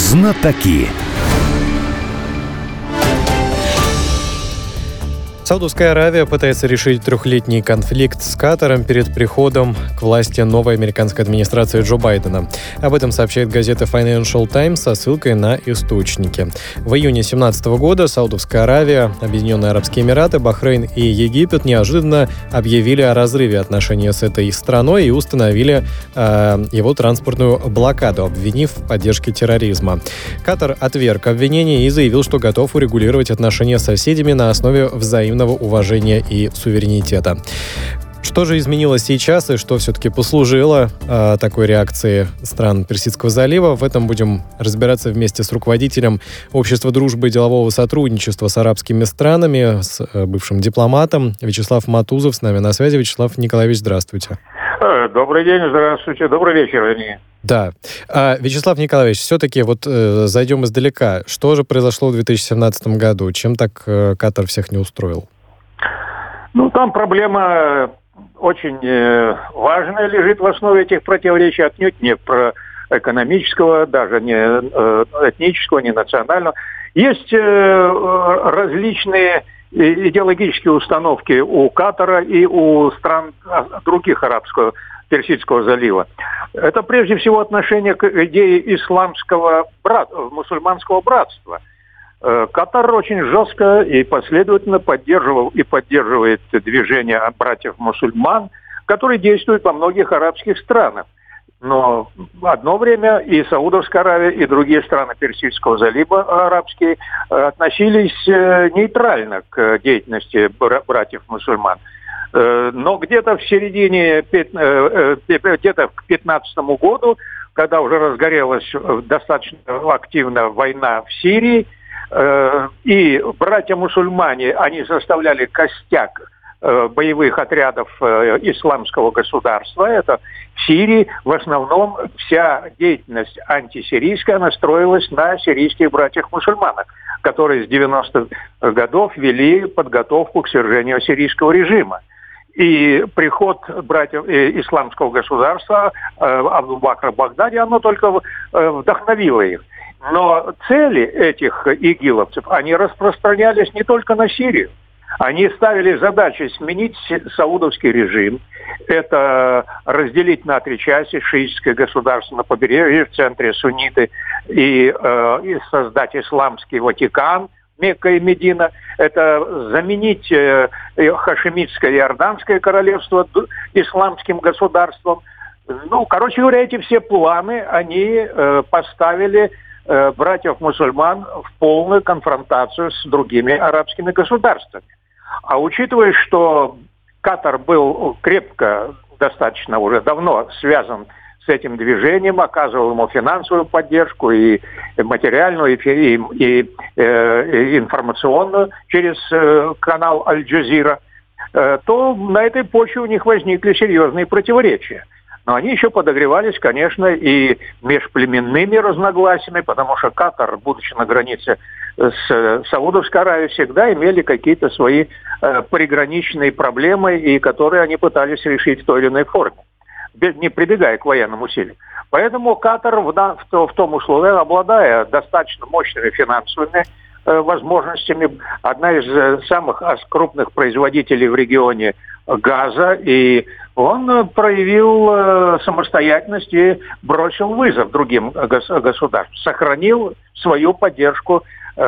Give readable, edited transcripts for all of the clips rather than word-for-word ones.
Знатоки. Саудовская Аравия пытается решить трехлетний конфликт с Катаром перед приходом к власти новой американской администрации Джо Байдена. Об этом сообщает газета Financial Times со ссылкой на источники. В июне 2017 года Саудовская Аравия, Объединенные Арабские Эмираты, Бахрейн и Египет неожиданно объявили о разрыве отношений с этой страной и установили его транспортную блокаду, обвинив в поддержке терроризма. Катар отверг обвинения и заявил, что готов урегулировать отношения с соседями на основе взаимного уважения и суверенитета. Что же изменилось сейчас и что все-таки послужило такой реакции стран Персидского залива? В этом будем разбираться вместе с руководителем Общества дружбы и делового сотрудничества с арабскими странами, с бывшим дипломатом Вячеслав Матузов. С нами на связи. Вячеслав Николаевич, здравствуйте. Добрый день, здравствуйте. Добрый вечер, вернее. Да. Вячеслав Николаевич, все-таки зайдем издалека. Что же произошло в 2017 году? Чем так Катар всех не устроил? Там проблема очень важная лежит в основе этих противоречий, отнюдь не про экономического, даже не этнического, не национального. Есть различные идеологические установки у Катара и у стран других арабского Персидского залива. Это прежде всего отношение к идее исламского мусульманского братства. Катар очень жестко и последовательно поддерживал и поддерживает движение братьев-мусульман, которые действуют во многих арабских странах. Но одно время и Саудовская Аравия, и другие страны Персидского залива арабские относились нейтрально к деятельности братьев-мусульман. Но где-то в середине, где-то к 2015 году, когда уже разгорелась достаточно активно война в Сирии, и братья-мусульмане, они составляли костяк боевых отрядов исламского государства. Это в Сирии в основном вся деятельность антисирийская настроилась на сирийских братьях-мусульманах, которые с 90-х годов вели подготовку к свержению сирийского режима. И приход братьев исламского государства Абу-Бакра Багдади, оно только вдохновило их. Но цели этих игиловцев, они распространялись не только на Сирию. Они ставили задачей сменить саудовский режим. Это разделить на три части шиитское государство на побережье, в центре сунниты, и создать исламский Ватикан, Мекка и Медина. Это заменить хашемитское и иорданское королевство исламским государством. Короче говоря, эти все планы, они поставили братьев-мусульман в полную конфронтацию с другими арабскими государствами. А учитывая, что Катар был крепко, достаточно уже давно связан с этим движением, оказывал ему финансовую поддержку и материальную, и информационную через канал Аль-Джазира, то на этой почве у них возникли серьезные противоречия. Но они еще подогревались, конечно, и межплеменными разногласиями, потому что Катар, будучи на границе с Саудовской Аравией, всегда имели какие-то свои приграничные проблемы, и которые они пытались решить в той или иной форме, не прибегая к военным усилиям. Поэтому Катар в том условии, обладая достаточно мощными финансовыми возможностями, одна из самых крупных производителей в регионе газа, и он проявил самостоятельность и бросил вызов другим государствам, сохранил свою поддержку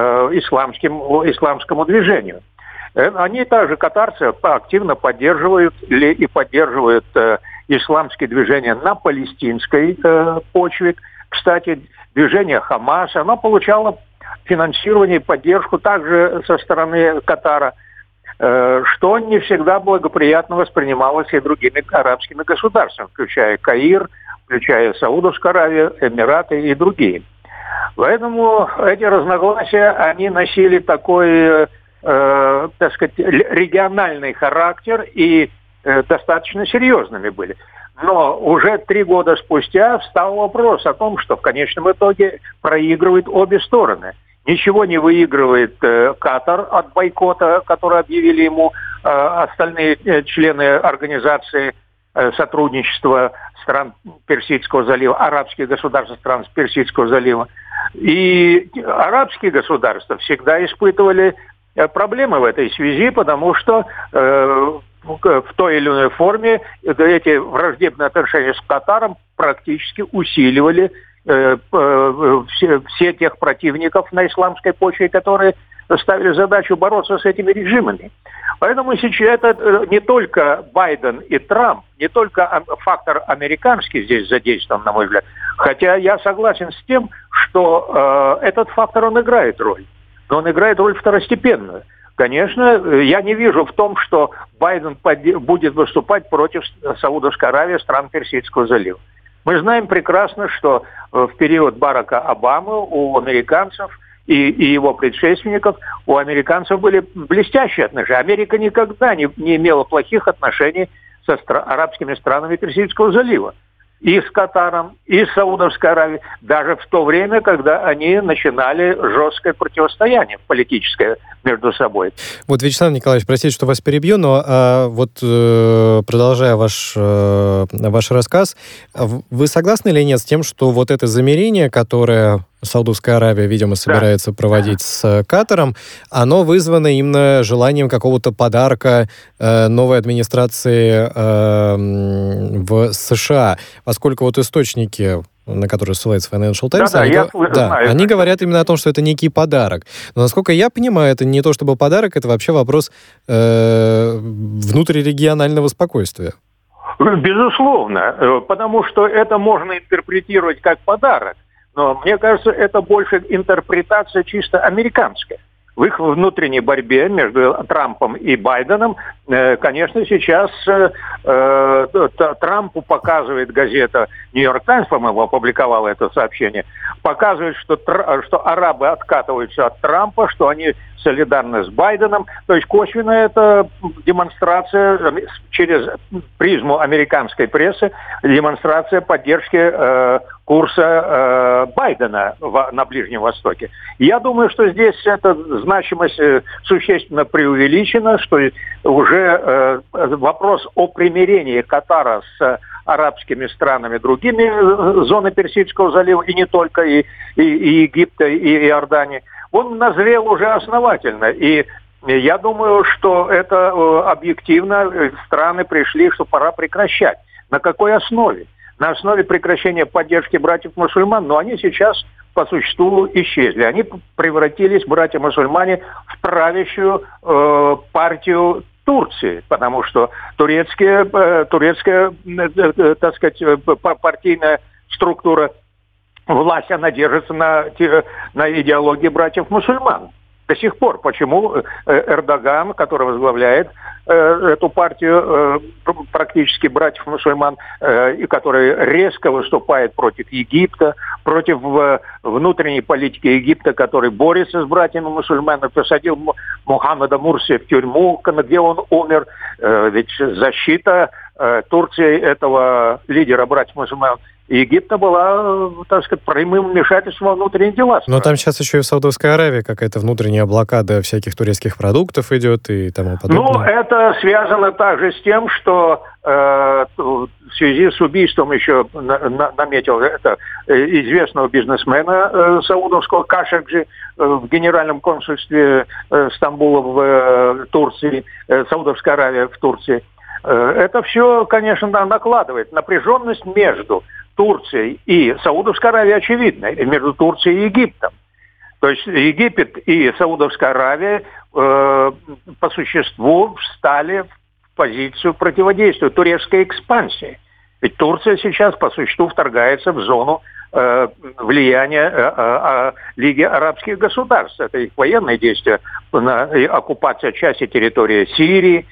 исламскому движению. Они также, катарцы, активно поддерживают и поддерживают исламские движения на палестинской почве. Кстати, движение Хамас, оно получало финансирование и поддержку также со стороны Катара, что не всегда благоприятно воспринималось и другими арабскими государствами, включая Каир, включая Саудовскую Аравию, Эмираты и другие. Поэтому эти разногласия, они носили такой, так сказать, региональный характер и достаточно серьезными были. Но уже 3 года спустя встал вопрос о том, что в конечном итоге проигрывают обе стороны. Ничего не выигрывает Катар от бойкота, который объявили ему остальные члены организации сотрудничества стран Персидского залива, арабских государств стран Персидского залива. И арабские государства всегда испытывали проблемы в этой связи, потому что в той или иной форме эти враждебные отношения с Катаром практически усиливали все тех противников на исламской почве, которые ставили задачу бороться с этими режимами. Поэтому сейчас это не только Байден и Трамп, не только фактор американский здесь задействован, на мой взгляд. Хотя я согласен с тем, что этот фактор, он играет роль. Но он играет роль второстепенную. Конечно, я не вижу в том, что Байден будет выступать против Саудовской Аравии, стран Персидского залива. Мы знаем прекрасно, что в период Барака Обамы у американцев и его предшественников, у американцев были блестящие отношения. Америка никогда не имела плохих отношений с арабскими странами Персидского залива. И с Катаром, и с Саудовской Аравией, даже в то время, когда они начинали жесткое противостояние политическое между собой. Вот, Вячеслав Николаевич, простите, что вас перебью, но продолжая ваш рассказ, вы согласны или нет с тем, что вот это замерение, которое Саудовская Аравия, видимо, собирается проводить с Катаром, оно вызвано именно желанием какого-то подарка новой администрации в США, поскольку вот источники, на которые ссылается Financial Times, они говорят именно о том, что это некий подарок. Но, насколько я понимаю, это не то чтобы подарок, это вообще вопрос внутрирегионального спокойствия. Безусловно, потому что это можно интерпретировать как подарок. Но мне кажется, это больше интерпретация чисто американская. В их внутренней борьбе между Трампом и Байденом, конечно, сейчас Трампу показывает газета «Нью-Йорк Таймс», по-моему, опубликовала это сообщение, показывает, что арабы откатываются от Трампа, что они солидарны с Байденом. То есть косвенно это демонстрация через призму американской прессы, демонстрация поддержки курса Байдена на Ближнем Востоке. Я думаю, что здесь эта значимость существенно преувеличена, что уже вопрос о примирении Катара с арабскими странами, другими зоны Персидского залива, и не только, и Египта, и Иордании, он назрел уже основательно. И я думаю, что это объективно страны пришли, что пора прекращать. На какой основе? На основе прекращения поддержки братьев-мусульман, но они сейчас по существу исчезли. Они превратились, братья-мусульмане, в правящую партию Турции, потому что турецкая, так сказать, партийная структура власти, она держится на идеологии братьев-мусульман. До сих пор. Почему Эрдоган, который возглавляет эту партию практически братьев-мусульман, и который резко выступает против Египта, против внутренней политики Египта, который борется с братьями-мусульманами, посадил Мухаммеда Мурси в тюрьму, где он умер. Ведь защита Турции этого лидера братьев-мусульман Египта была, так сказать, прямым вмешательством во внутренние дела. Но там сейчас еще и в Саудовской Аравии какая-то внутренняя блокада всяких турецких продуктов идет и тому подобное. Ну, это связано также с тем, что в связи с убийством еще наметил это известного бизнесмена саудовского Кашекджи в генеральном консульстве Стамбула в Турции, Саудовская Аравия в Турции. Это все, конечно, накладывает напряженность между Турцией и Саудовской Аравией, очевидно, между Турцией и Египтом. То есть Египет и Саудовская Аравия по существу встали в позицию противодействия турецкой экспансии. Ведь Турция сейчас по существу вторгается в зону влияния Лиги арабских государств. Это их военные действия, оккупация части территории Сирии,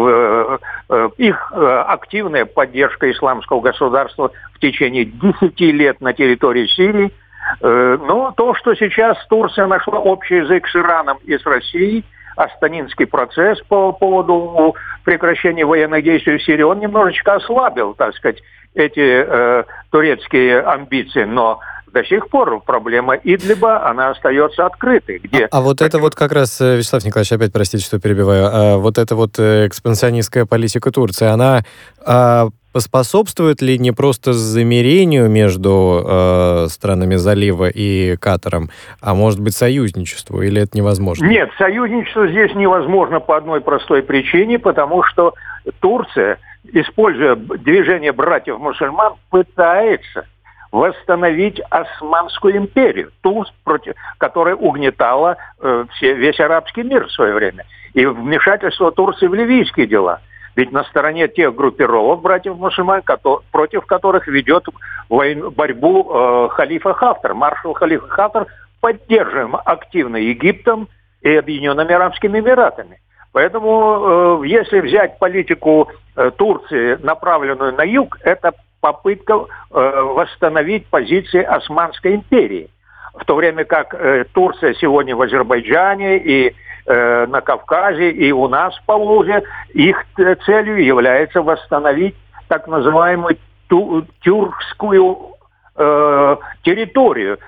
их активная поддержка исламского государства в течение 10 лет на территории Сирии. Но то, что сейчас Турция нашла общий язык с Ираном и с Россией, Астанинский процесс по поводу прекращения военных действий в Сирии, он немножечко ослабил, так сказать, эти турецкие амбиции, но до сих пор проблема Идлиба, она остается открытой. Вот это вот как раз, Вячеслав Николаевич, опять простите, что перебиваю, вот эта вот экспансионистская политика Турции, она поспособствует ли не просто замирению между странами залива и Катаром, а может быть союзничеству, или это невозможно? Нет, союзничество здесь невозможно по одной простой причине, потому что Турция, используя движение братьев-мусульман, пытается восстановить Османскую империю, ту, которая угнетала весь арабский мир в свое время. И вмешательство Турции в ливийские дела. Ведь на стороне тех группировок братьев-мусульман, против которых ведет борьбу халифа Хафтар, маршал халифа Хафтар, поддерживаем активно Египтом и Объединенными Арабскими Эмиратами. Поэтому, если взять политику Турции, направленную на юг, это попытка восстановить позиции Османской империи. В то время как Турция сегодня в Азербайджане и на Кавказе, и у нас в Поволжье, их целью является восстановить так называемую тюркскую территорию,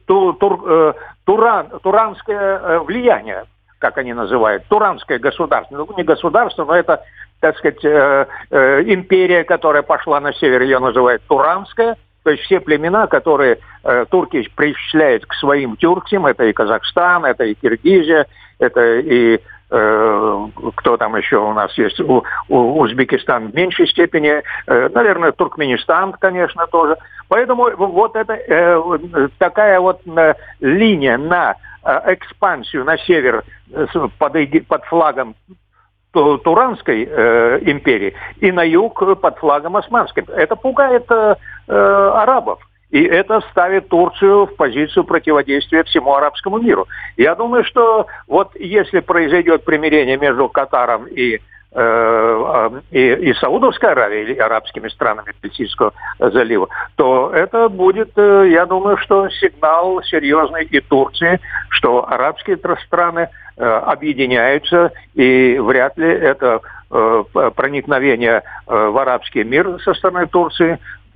туранское влияние, как они называют, туранское государство. Ну, не государство, но это, так сказать, империя, которая пошла на север, ее называют туранская. То есть все племена, которые турки причисляют к своим тюркам, это и Казахстан, это и Киргизия, это и кто там еще у нас есть, Узбекистан в меньшей степени, наверное, Туркменистан, конечно, тоже. Поэтому вот это такая вот линия на экспансию на север под флагом Туранской империи и на юг под флагом Османской. Это пугает арабов. И это ставит Турцию в позицию противодействия всему арабскому миру. Я думаю, что вот если произойдет примирение между Катаром и Саудовской Аравией, или арабскими странами Персидского залива, то это будет, я думаю, что сигнал серьезный и Турции, что арабские страны объединяются, и вряд ли это проникновение в арабский мир со стороны Турции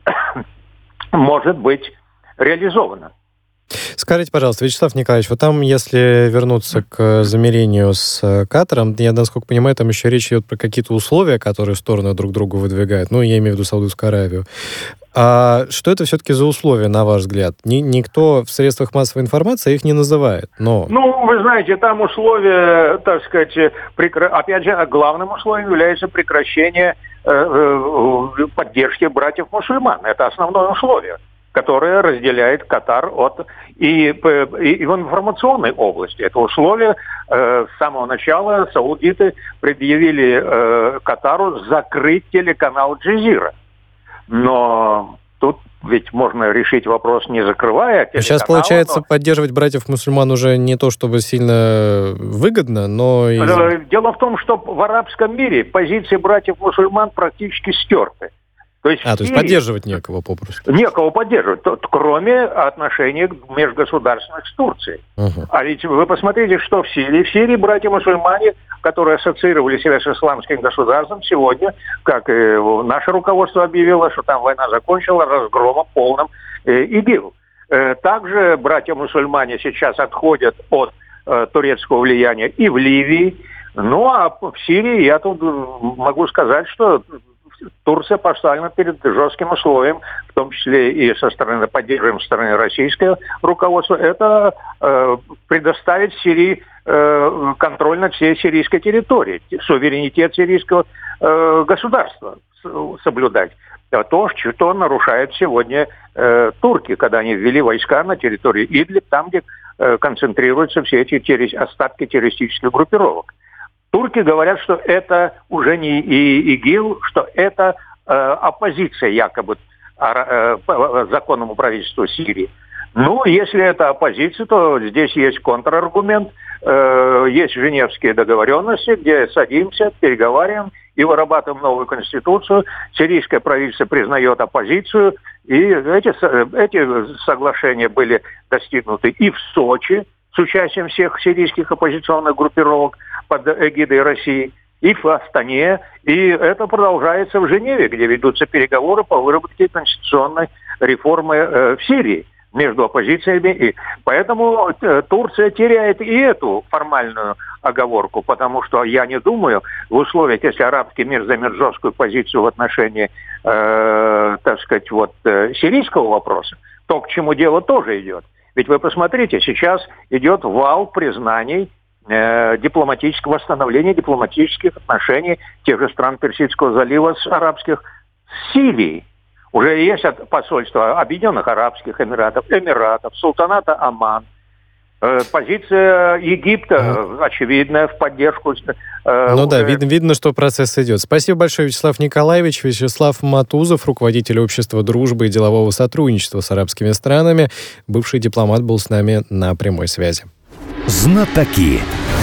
может быть реализовано. Скажите, пожалуйста, Вячеслав Николаевич, вот там, если вернуться к замирению с Катаром, я, насколько понимаю, там еще речь идет про какие-то условия, которые стороны друг другу выдвигают. Ну, я имею в виду Саудовскую Аравию. А что это все-таки за условия, на ваш взгляд? Никто в средствах массовой информации их не называет, но... Ну, вы знаете, там условия, так сказать, опять же, главным условием является прекращение поддержки братьев-мусульман. Это основное условие, которое разделяет Катар и в информационной области. Это условие с самого начала саудиты предъявили Катару закрыть телеканал «Джазира». Но тут ведь можно решить вопрос, не закрывая телеканал. Сейчас, получается, поддерживать братьев-мусульман уже не то чтобы сильно выгодно, но... Дело в том, что в арабском мире позиции братьев-мусульман практически стерты. То есть поддерживать некого попросту. Некого поддерживать, кроме отношений межгосударственных с Турцией. Угу. А ведь вы посмотрите, что в Сирии. В Сирии братья-мусульмане, которые ассоциировали себя с исламским государством, сегодня, как и наше руководство объявило, что там война закончилась разгромом полным ИГИЛ. Также братья-мусульмане сейчас отходят от турецкого влияния и в Ливии. Ну, а в Сирии я тут могу сказать, что Турция поставлена перед жестким условием, в том числе и со стороны поддерживаем со стороны российского руководства, это предоставить Сирии контроль над всей сирийской территорией, суверенитет сирийского государства соблюдать. То, что нарушают сегодня турки, когда они ввели войска на территорию Идлиб, там, где концентрируются все эти остатки террористических группировок. Турки говорят, что это уже не ИГИЛ, что это оппозиция якобы законному правительству Сирии. Ну, если это оппозиция, то здесь есть контраргумент, есть женевские договоренности, где садимся, переговариваем и вырабатываем новую конституцию. Сирийское правительство признает оппозицию, и эти соглашения были достигнуты и в Сочи с участием всех сирийских оппозиционных группировок под эгидой России, и в Астане, и это продолжается в Женеве, где ведутся переговоры по выработке конституционной реформы в Сирии между оппозициями. И поэтому Турция теряет и эту формальную оговорку, потому что я не думаю, в условиях, если арабский мир займет жесткую позицию в отношении, сирийского вопроса, то, к чему дело тоже идет. Ведь вы посмотрите, сейчас идет вал признаний восстановления дипломатических отношений тех же стран Персидского залива арабских с Сирией. Уже есть посольство Объединенных Арабских Эмиратов, Султаната Оман. Позиция Египта очевидная в поддержку. Видно, что процесс идет. Спасибо большое, Вячеслав Николаевич. Вячеслав Матузов, руководитель Общества дружбы и делового сотрудничества с арабскими странами. Бывший дипломат был с нами на прямой связи. Знатоки.